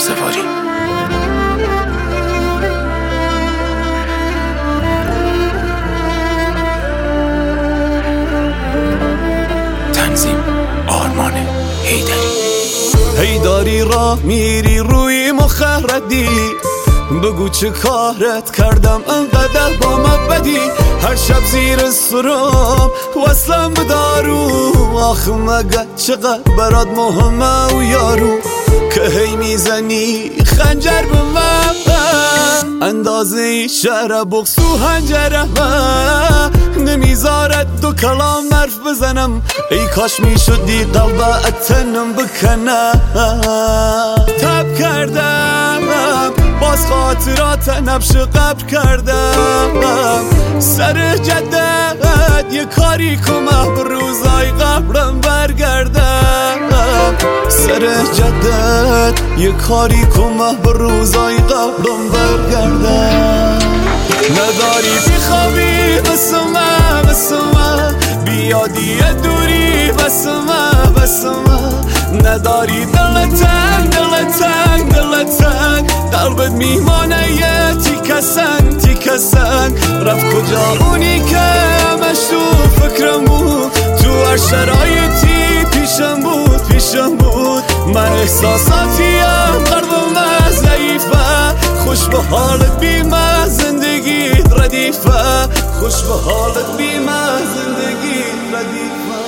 سواری. تنظیم آرمان هیداری را میری روی مخردی، بگو چه کارت کردم انقدر با من بدی. هر شب زیر سرم وصلم به دارو، آخه مگه چقدر برات مهمه و یارو که هی میزنی خنجر به من، اندازه شهر بغض و هنجره نمیذارد دو کلام حرف بزنم. ای کاش میشدی قلب تنم بکنم. تب کردم باز خاطرات نبش قبر کردم، سر جدت یه کاری کنم به روزای قبرم برگردم. سر جدت یه کاری کنم به روزای قبرم برگردم. نداری بخوابی بسمه بسمه، بیادی دوری بسمه بسمه. نداری دل تنگ دل تنگ دل تنگ، قلبت میمانه یه تیکه سنگ تیکه سنگ. رفت کجا اونی که همش تو فکرم بود، تو هر شرایطی پیشم بود پیشم بود. من احساساتیم قلبم ضعیفه، خوش به حالت بیمه زندگی ردیفه، خوش به حالت بیمه زندگی ردیفه.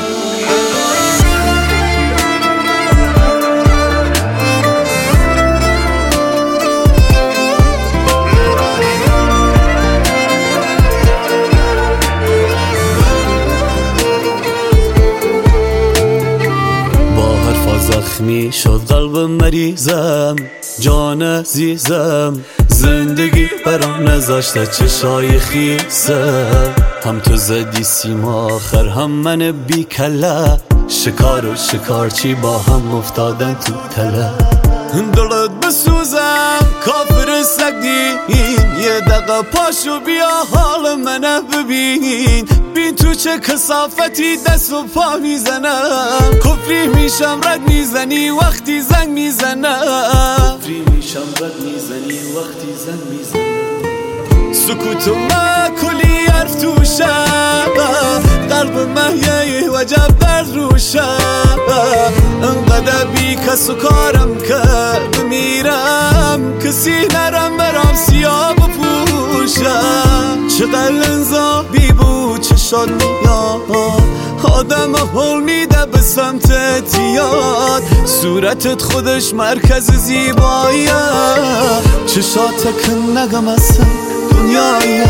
زخمی شد قلب مریضم، جان عزیزم زندگی برام نذاشته چشای خیزم. هم تو زدی سیما آخر هم من بی کله، شکار و شکارچی با هم افتادن تو تله. دلت بسوزم کافر سگدین، یه دقیقه پاشو بیا حال منه ببین. بین تو چه کثافتی دست و پا میزنم، کفری میشم رد میزنی وقتی زنگ میزنم، کفری میشم رد میزنی وقتی زنگ میزنم. سکوت ما کلی حرف توشه، قلب مهیه وجب درد روشه. انقدر بی کس و کارم که بمیرم، کسی نرم برام سیاه بپوشم. چقدر لنزابی بود چشات میاد، آدم حول میده به سمت تیاد. صورتت خودش مرکز زیباییه، چشات که نگم اصلا دنیاییه.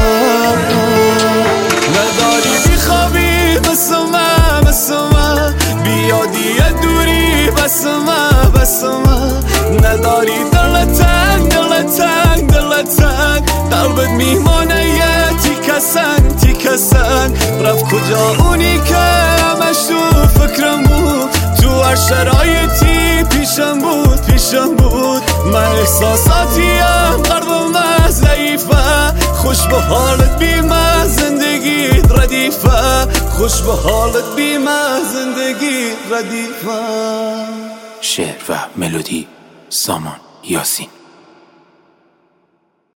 نداری بخوابی بسمه بسمه، بیادی دوری بسمه بسمه. نداری دل تنگ دل تنگ دل تنگ، قلبت میمانه یه تیکه سنگ تیکه سنگ. رفت کجا اونی که همش تو فکرم بود، تو هر شرایطی پیشم بود پیشم بود. من احساساتیم قلبم ضعیفه، خوش به حالت بیمه زندگی ردیفه، خوش به حالت بیمه زندگی ردیفه. شعر و ملودی سامان یاسین.